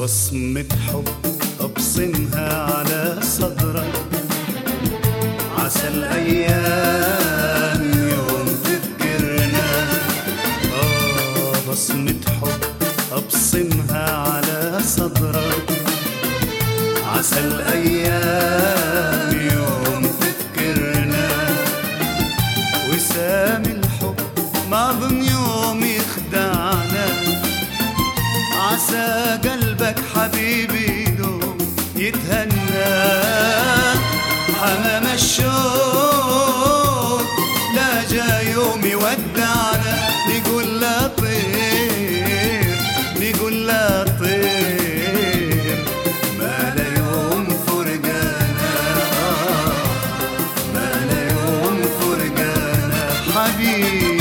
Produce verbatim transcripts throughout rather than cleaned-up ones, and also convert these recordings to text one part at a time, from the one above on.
بصمة حب أبصمها على صدرك، عسى الأيام يوم تذكرنا. آه بصمة حب أبصمها على صدرك، عسى الأيام يوم تذكرنا. وسام الحب ما ظن يوم يخدعنا، عسى قلبك حبيبي دوم يتهنى. حمام الشوق لا جا يوم يودعنا، نقول لا طير نقول لا طير، ما لا يوم فرقانا، ما لا يوم فرقانا حبيبي.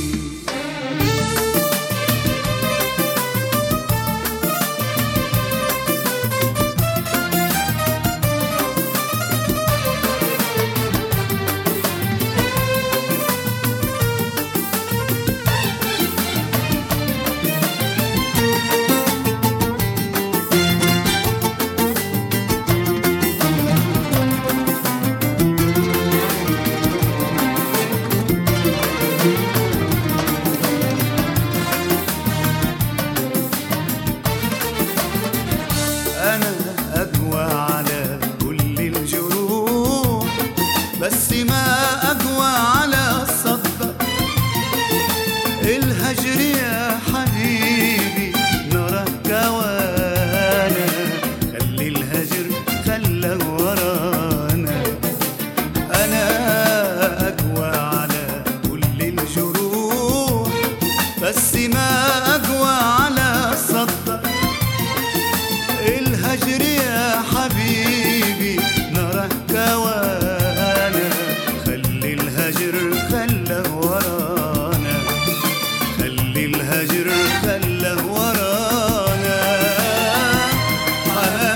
بس ما أقوى على الصدق الهجر يا حبيبي، نراك وانا خلي الهجر خلى ورانا. أنا أقوى على كل الجروح، بس ما أقوى على الصدق الهجر يا حبيبي، نراك وانا خله ورانا، خلي الهجر خله ورانا. حمام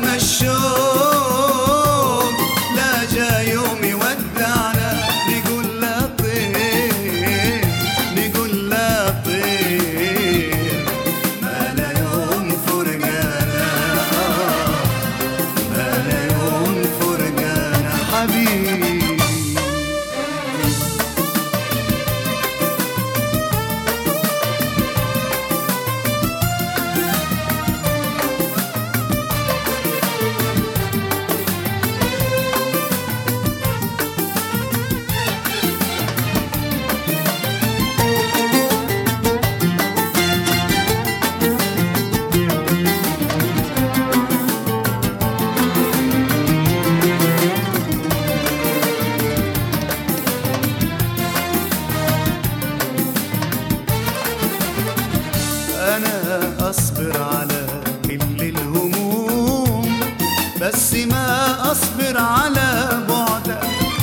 الشوق لا جا يوم يودعنا، نقول لا طير نقول لا طير، ما لا يوم فرقانا، ما لا يوم فرقانا حبيبي. أنا أصبر على كل الهموم، بس ما أصبر على بعدك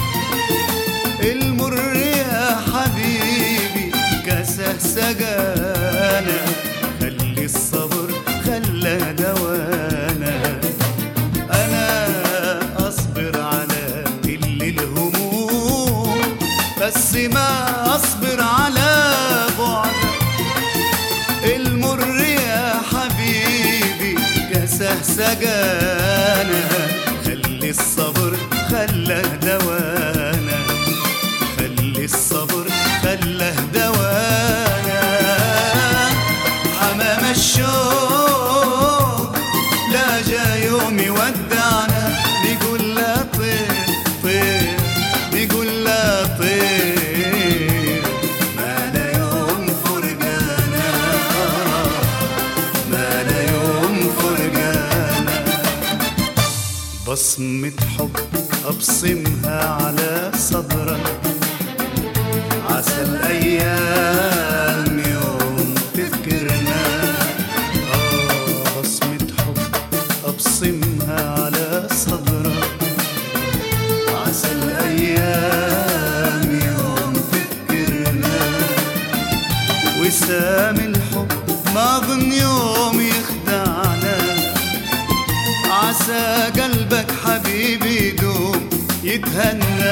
المر يا حبيبي، كاسه سقانا. خلي الصبر خلى دوانا. أنا أصبر على كل الهموم، بس ما أصبر على بعدك المر يا حبيبي، كاسه سقانا. خلي الصبر خلى دوانا، خلي الصبر خلى دوانا. حمام الشوق لا جا يوم يودعنا، نقول لا طير طير نقول لا طير، ما لا يوم فرقانا، ما لا يوم فرقانا. بصمة حب أبصمها على صدرك، عسى الأيام يوم تذكرنا. آه بصمة حب أبصمها على صدرك، عسى الأيام يوم تذكرنا. وسام الحب ما ظن يوم يخدعنا، عسى قلبك حبيبي دوم يتهنى.